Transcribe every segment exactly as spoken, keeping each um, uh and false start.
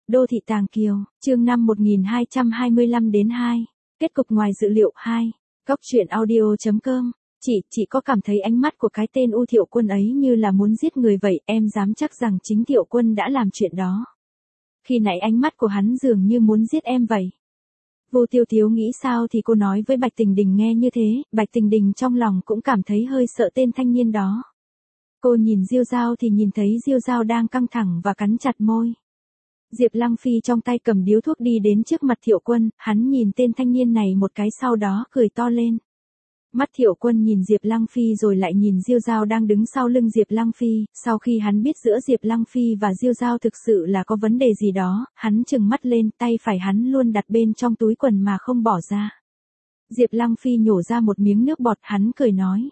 Đô thị Tàng Kiều, chương năm một nghìn hai trăm hai mươi lăm đến hai. Kết cục ngoài dự liệu hai. Góc truyện audio chấm com. Chị, chị có cảm thấy ánh mắt của cái tên U Thiệu Quân ấy như là muốn giết người vậy, em dám chắc rằng chính Thiệu Quân đã làm chuyện đó. Khi nãy ánh mắt của hắn dường như muốn giết em vậy. Vô Tiêu Tiếu nghĩ sao thì cô nói với Bạch Tình Đình nghe như thế, Bạch Tình Đình trong lòng cũng cảm thấy hơi sợ tên thanh niên đó. Cô nhìn Diêu Dao thì nhìn thấy Diêu Dao đang căng thẳng và cắn chặt môi. Diệp Lăng Phi trong tay cầm điếu thuốc đi đến trước mặt Thiệu Quân, hắn nhìn tên thanh niên này một cái sau đó cười to lên. Mắt Thiệu Quân nhìn Diệp Lăng Phi rồi lại nhìn Diêu Dao đang đứng sau lưng Diệp Lăng Phi, sau khi hắn biết giữa Diệp Lăng Phi và Diêu Dao thực sự là có vấn đề gì đó, hắn trừng mắt lên, tay phải hắn luôn đặt bên trong túi quần mà không bỏ ra. Diệp Lăng Phi nhổ ra một miếng nước bọt, hắn cười nói.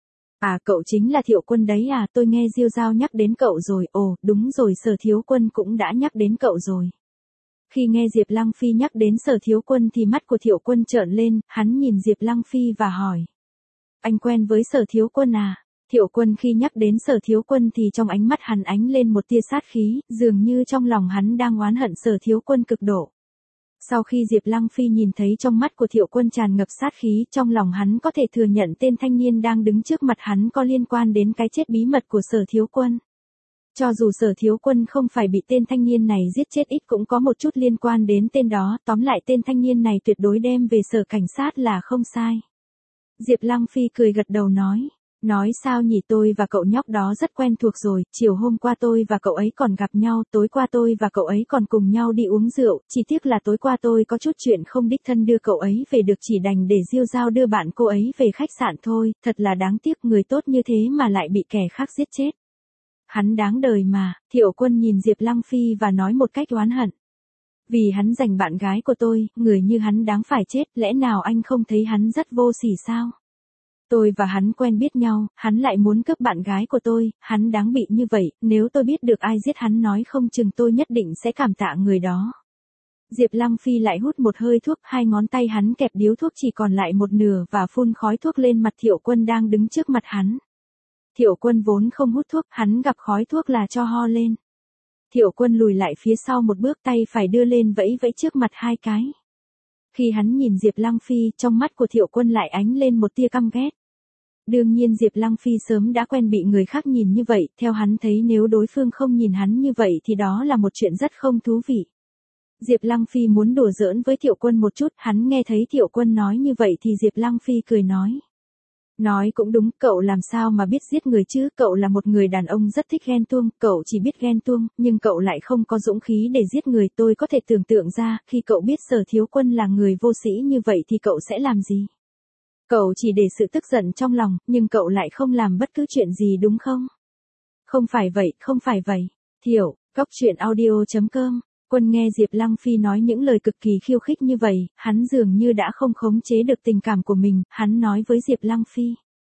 À, cậu chính là Thiệu Quân đấy à, tôi nghe Diêu Dao nhắc đến cậu rồi, ồ, đúng rồi, Sở Thiếu Quân cũng đã nhắc đến cậu rồi. Khi nghe Diệp Lăng Phi nhắc đến Sở Thiếu Quân thì mắt của Thiệu Quân trợn lên, hắn nhìn Diệp Lăng Phi và hỏi. Anh quen với Sở Thiếu Quân à? Thiệu Quân khi nhắc đến Sở Thiếu Quân thì trong ánh mắt hắn ánh lên một tia sát khí, dường như trong lòng hắn đang oán hận Sở Thiếu Quân cực độ. Sau khi Diệp Lăng Phi nhìn thấy trong mắt của Thiệu Quân tràn ngập sát khí, trong lòng hắn có thể thừa nhận tên thanh niên đang đứng trước mặt hắn có liên quan đến cái chết bí mật của Sở Thiếu Quân. Cho dù Sở Thiếu Quân không phải bị tên thanh niên này giết chết, ít cũng có một chút liên quan đến tên đó, tóm lại tên thanh niên này tuyệt đối đem về Sở Cảnh sát là không sai. Diệp Lăng Phi cười gật đầu nói. Nói sao nhỉ, tôi và cậu nhóc đó rất quen thuộc rồi, chiều hôm qua tôi và cậu ấy còn gặp nhau, tối qua tôi và cậu ấy còn cùng nhau đi uống rượu, chỉ tiếc là tối qua tôi có chút chuyện không đích thân đưa cậu ấy về được, chỉ đành để Diêu Dao đưa bạn cô ấy về khách sạn thôi, thật là đáng tiếc, người tốt như thế mà lại bị kẻ khác giết chết. Hắn đáng đời mà, Thiệu Quân nhìn Diệp Lăng Phi và nói một cách oán hận. Vì hắn giành bạn gái của tôi, người như hắn đáng phải chết, lẽ nào anh không thấy hắn rất vô sỉ sao? Tôi và hắn quen biết nhau, hắn lại muốn cướp bạn gái của tôi, hắn đáng bị như vậy, nếu tôi biết được ai giết hắn nói không chừng tôi nhất định sẽ cảm tạ người đó. Diệp Lăng Phi lại hút một hơi thuốc, hai ngón tay hắn kẹp điếu thuốc chỉ còn lại một nửa và phun khói thuốc lên mặt Thiệu Quân đang đứng trước mặt hắn. Thiệu Quân vốn không hút thuốc, hắn gặp khói thuốc là cho ho lên. Thiệu Quân lùi lại phía sau một bước, tay phải đưa lên vẫy vẫy trước mặt hai cái. Khi hắn nhìn Diệp Lăng Phi, trong mắt của Thiệu Quân lại ánh lên một tia căm ghét. Đương nhiên Diệp Lăng Phi sớm đã quen bị người khác nhìn như vậy, theo hắn thấy nếu đối phương không nhìn hắn như vậy thì đó là một chuyện rất không thú vị. Diệp Lăng Phi muốn đùa giỡn với Thiệu Quân một chút, hắn nghe thấy Thiệu Quân nói như vậy thì Diệp Lăng Phi cười nói. Nói cũng đúng, cậu làm sao mà biết giết người chứ, cậu là một người đàn ông rất thích ghen tuông, cậu chỉ biết ghen tuông, nhưng cậu lại không có dũng khí để giết người, tôi có thể tưởng tượng ra, khi cậu biết Sở Thiếu Quân là người vô sĩ như vậy thì cậu sẽ làm gì? Cậu chỉ để sự tức giận trong lòng, nhưng cậu lại không làm bất cứ chuyện gì đúng không? Không phải vậy, không phải vậy. Thiệu, góc truyện audio chấm com. Quân nghe Diệp Lăng Phi nói những lời cực kỳ khiêu khích như vậy, hắn dường như đã không khống chế được tình cảm của mình, hắn nói với Diệp Lăng Phi.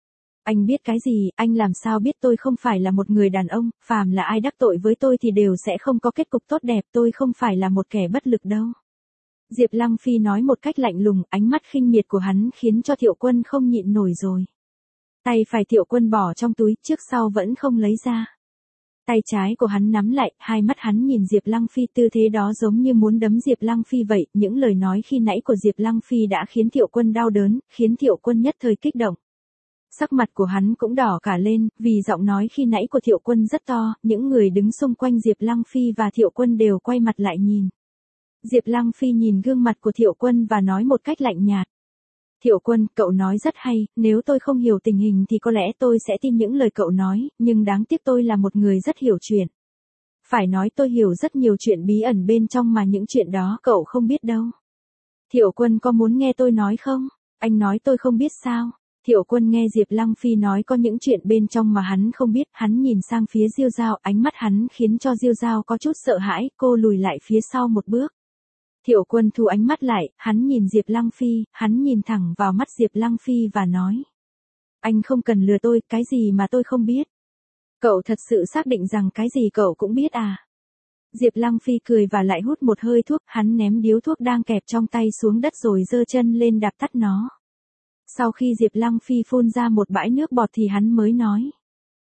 Anh biết cái gì, anh làm sao biết tôi không phải là một người đàn ông, phàm là ai đắc tội với tôi thì đều sẽ không có kết cục tốt đẹp, tôi không phải là một kẻ bất lực đâu. Diệp Lăng Phi nói một cách lạnh lùng, ánh mắt khinh miệt của hắn khiến cho Thiệu Quân không nhịn nổi rồi. Tay phải Thiệu Quân bỏ trong túi, trước sau vẫn không lấy ra. Tay trái của hắn nắm lại, hai mắt hắn nhìn Diệp Lăng Phi, tư thế đó giống như muốn đấm Diệp Lăng Phi vậy, những lời nói khi nãy của Diệp Lăng Phi đã khiến Thiệu Quân đau đớn, khiến Thiệu Quân nhất thời kích động. Sắc mặt của hắn cũng đỏ cả lên, vì giọng nói khi nãy của Thiệu Quân rất to, những người đứng xung quanh Diệp Lăng Phi và Thiệu Quân đều quay mặt lại nhìn. Diệp Lăng Phi nhìn gương mặt của Thiệu Quân và nói một cách lạnh nhạt. Thiệu Quân, cậu nói rất hay, nếu tôi không hiểu tình hình thì có lẽ tôi sẽ tin những lời cậu nói, nhưng đáng tiếc tôi là một người rất hiểu chuyện. Phải nói tôi hiểu rất nhiều chuyện bí ẩn bên trong mà những chuyện đó cậu không biết đâu. Thiệu Quân có muốn nghe tôi nói không? Anh nói tôi không biết sao? Thiệu Quân nghe Diệp Lăng Phi nói có những chuyện bên trong mà hắn không biết, hắn nhìn sang phía Diêu Dao, ánh mắt hắn khiến cho Diêu Dao có chút sợ hãi, cô lùi lại phía sau một bước. Thiệu Quân thu ánh mắt lại, hắn nhìn Diệp Lăng Phi, hắn nhìn thẳng vào mắt Diệp Lăng Phi và nói. Anh không cần lừa tôi, cái gì mà tôi không biết. Cậu thật sự xác định rằng cái gì cậu cũng biết à? Diệp Lăng Phi cười và lại hút một hơi thuốc, hắn ném điếu thuốc đang kẹp trong tay xuống đất rồi giơ chân lên đạp tắt nó. Sau khi Diệp Lăng Phi phun ra một bãi nước bọt thì hắn mới nói.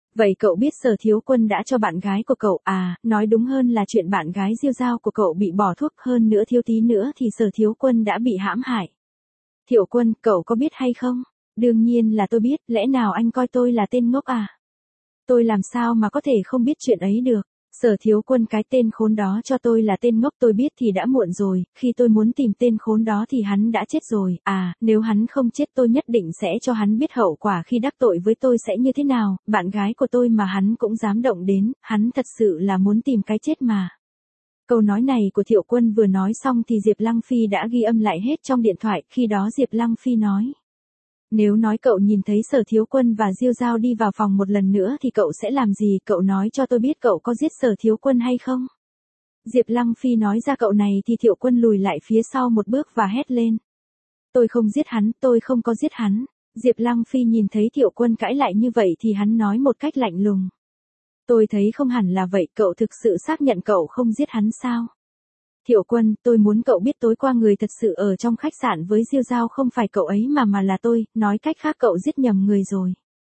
Vậy cậu biết Sở Thiếu Quân đã cho bạn gái của cậu, à, nói đúng hơn là chuyện bạn gái Diêu Dao của cậu bị bỏ thuốc, hơn nữa thiếu tí nữa thì Sở Thiếu Quân đã bị hãm hại. Thiệu Quân, cậu có biết hay không? Đương nhiên là tôi biết, lẽ nào anh coi tôi là tên ngốc à? Tôi làm sao mà có thể không biết chuyện ấy được? Sở Thiếu Quân, cái tên khốn đó cho tôi là tên ngốc, tôi biết thì đã muộn rồi, khi tôi muốn tìm tên khốn đó thì hắn đã chết rồi, à, nếu hắn không chết tôi nhất định sẽ cho hắn biết hậu quả khi đắc tội với tôi sẽ như thế nào, bạn gái của tôi mà hắn cũng dám động đến, hắn thật sự là muốn tìm cái chết mà. Câu nói này của Thiệu Quân vừa nói xong thì Diệp Lăng Phi đã ghi âm lại hết trong điện thoại, khi đó Diệp Lăng Phi nói. Nếu nói cậu nhìn thấy Sở Thiếu Quân và Diêu Dao đi vào phòng một lần nữa thì cậu sẽ làm gì, cậu nói cho tôi biết cậu có giết Sở Thiếu Quân hay không? Diệp Lăng Phi nói ra cậu này thì Thiệu Quân lùi lại phía sau một bước và hét lên. Tôi không giết hắn, tôi không có giết hắn. Diệp Lăng Phi nhìn thấy Thiệu Quân cãi lại như vậy thì hắn nói một cách lạnh lùng. Tôi thấy không hẳn là vậy, cậu thực sự xác nhận cậu không giết hắn sao? Thiệu Quân, tôi muốn cậu biết tối qua người thật sự ở trong khách sạn với Diêu Dao không phải cậu ấy mà mà là tôi, nói cách khác cậu giết nhầm người rồi.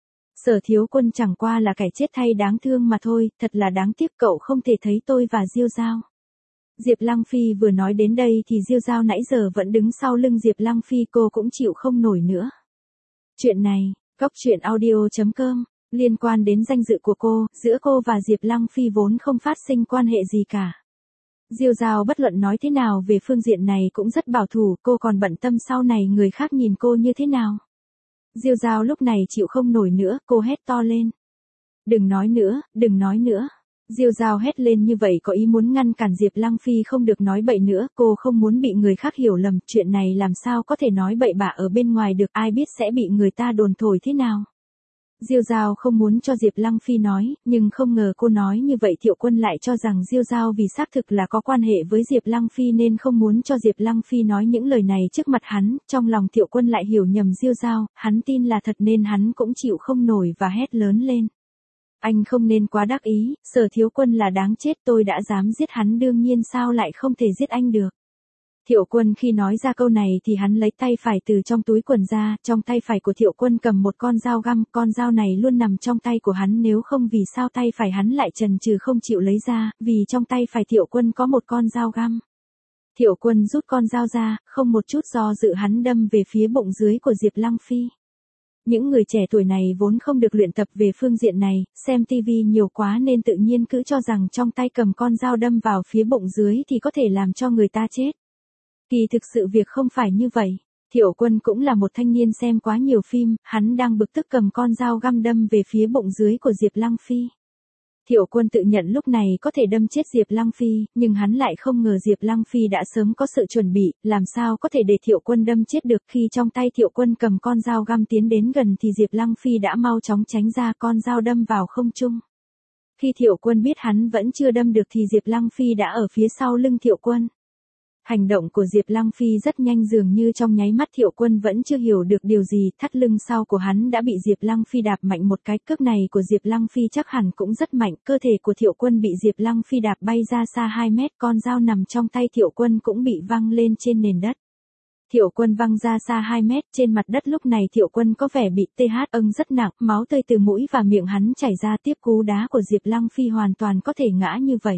Sở Thiếu Quân chẳng qua là kẻ chết thay đáng thương mà thôi, thật là đáng tiếc cậu không thể thấy tôi và Diêu Dao. Diệp Lăng Phi vừa nói đến đây thì Diêu Dao nãy giờ vẫn đứng sau lưng Diệp Lăng Phi, cô cũng chịu không nổi nữa. Chuyện này, Cóc Truyện Audio chấm com, liên quan đến danh dự của cô, giữa cô và Diệp Lăng Phi vốn không phát sinh quan hệ gì cả. Diêu Dao bất luận nói thế nào về phương diện này cũng rất bảo thủ, cô còn bận tâm sau này người khác nhìn cô như thế nào. Diêu Dao lúc này chịu không nổi nữa, cô hét to lên. Đừng nói nữa, đừng nói nữa. Diêu Dao hét lên như vậy có ý muốn ngăn cản Diệp Lăng Phi không được nói bậy nữa, cô không muốn bị người khác hiểu lầm, chuyện này làm sao có thể nói bậy bạ ở bên ngoài được, ai biết sẽ bị người ta đồn thổi thế nào. Diêu Dao không muốn cho Diệp Lăng Phi nói, nhưng không ngờ cô nói như vậy Thiệu Quân lại cho rằng Diêu Dao vì xác thực là có quan hệ với Diệp Lăng Phi nên không muốn cho Diệp Lăng Phi nói những lời này trước mặt hắn, trong lòng Thiệu Quân lại hiểu nhầm Diêu Dao, hắn tin là thật nên hắn cũng chịu không nổi và hét lớn lên. Anh không nên quá đắc ý, Sở Thiếu Quân là đáng chết, tôi đã dám giết hắn đương nhiên sao lại không thể giết anh được. Thiệu Quân khi nói ra câu này thì hắn lấy tay phải từ trong túi quần ra, trong tay phải của Thiệu Quân cầm một con dao găm, con dao này luôn nằm trong tay của hắn, nếu không vì sao tay phải hắn lại chần chừ không chịu lấy ra, vì trong tay phải Thiệu Quân có một con dao găm. Thiệu Quân rút con dao ra, không một chút do dự hắn đâm về phía bụng dưới của Diệp Lăng Phi. Những người trẻ tuổi này vốn không được luyện tập về phương diện này, xem tivi nhiều quá nên tự nhiên cứ cho rằng trong tay cầm con dao đâm vào phía bụng dưới thì có thể làm cho người ta chết. Kỳ thực sự việc không phải như vậy. Thiệu Quân cũng là một thanh niên xem quá nhiều phim, hắn đang bực tức cầm con dao găm đâm về phía bụng dưới của Diệp Lăng Phi. Thiệu Quân tự nhận lúc này có thể đâm chết Diệp Lăng Phi, nhưng hắn lại không ngờ Diệp Lăng Phi đã sớm có sự chuẩn bị, làm sao có thể để Thiệu Quân đâm chết được. Khi trong tay Thiệu Quân cầm con dao găm tiến đến gần thì Diệp Lăng Phi đã mau chóng tránh ra, con dao đâm vào không trung. Khi Thiệu Quân biết hắn vẫn chưa đâm được thì Diệp Lăng Phi đã ở phía sau lưng Thiệu Quân. Hành động của Diệp Lăng Phi rất nhanh, dường như trong nháy mắt Thiệu Quân vẫn chưa hiểu được điều gì, thắt lưng sau của hắn đã bị Diệp Lăng Phi đạp mạnh một cái, cước này của Diệp Lăng Phi chắc hẳn cũng rất mạnh, cơ thể của Thiệu Quân bị Diệp Lăng Phi đạp bay ra xa hai mét, con dao nằm trong tay Thiệu Quân cũng bị văng lên trên nền đất. Thiệu Quân văng ra xa hai mét, trên mặt đất lúc này Thiệu Quân có vẻ bị tê hát âng rất nặng, máu tươi từ mũi và miệng hắn chảy ra, tiếp cú đá của Diệp Lăng Phi hoàn toàn có thể ngã như vậy.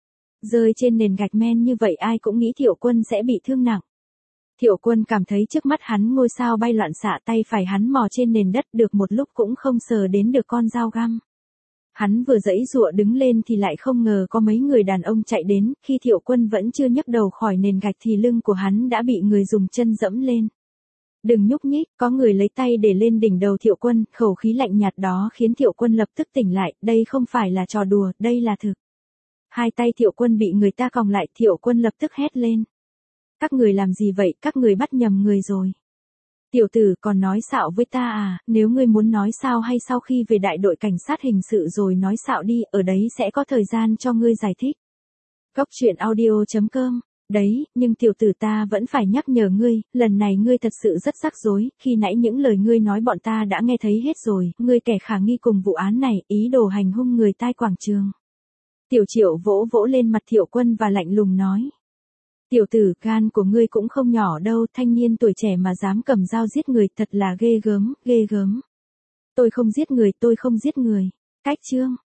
Rơi trên nền gạch men như vậy ai cũng nghĩ Thiệu Quân sẽ bị thương nặng. Thiệu Quân cảm thấy trước mắt hắn ngôi sao bay loạn xạ, tay phải hắn mò trên nền đất được một lúc cũng không sờ đến được con dao găm. Hắn vừa giãy giụa đứng lên thì lại không ngờ có mấy người đàn ông chạy đến, khi Thiệu Quân vẫn chưa nhấc đầu khỏi nền gạch thì lưng của hắn đã bị người dùng chân dẫm lên. Đừng nhúc nhích, có người lấy tay để lên đỉnh đầu Thiệu Quân, khẩu khí lạnh nhạt đó khiến Thiệu Quân lập tức tỉnh lại, đây không phải là trò đùa, đây là thực. Hai tay Thiệu Quân bị người ta còng lại, Thiệu Quân lập tức hét lên. Các người làm gì vậy, các người bắt nhầm người rồi. Tiểu tử còn nói xạo với ta à, nếu ngươi muốn nói sao hay sau khi về đại đội cảnh sát hình sự rồi nói xạo đi, ở đấy sẽ có thời gian cho ngươi giải thích. Cóc Truyện Audio chấm com, đấy, nhưng tiểu tử ta vẫn phải nhắc nhở ngươi, lần này ngươi thật sự rất rắc rối, khi nãy những lời ngươi nói bọn ta đã nghe thấy hết rồi, ngươi kẻ khả nghi cùng vụ án này, ý đồ hành hung người tai quảng trường. Tiểu Triệu vỗ vỗ lên mặt Thiệu Quân và lạnh lùng nói. Tiểu tử, gan của ngươi cũng không nhỏ đâu, thanh niên tuổi trẻ mà dám cầm dao giết người, thật là ghê gớm, ghê gớm. Tôi không giết người, tôi không giết người. Cách chương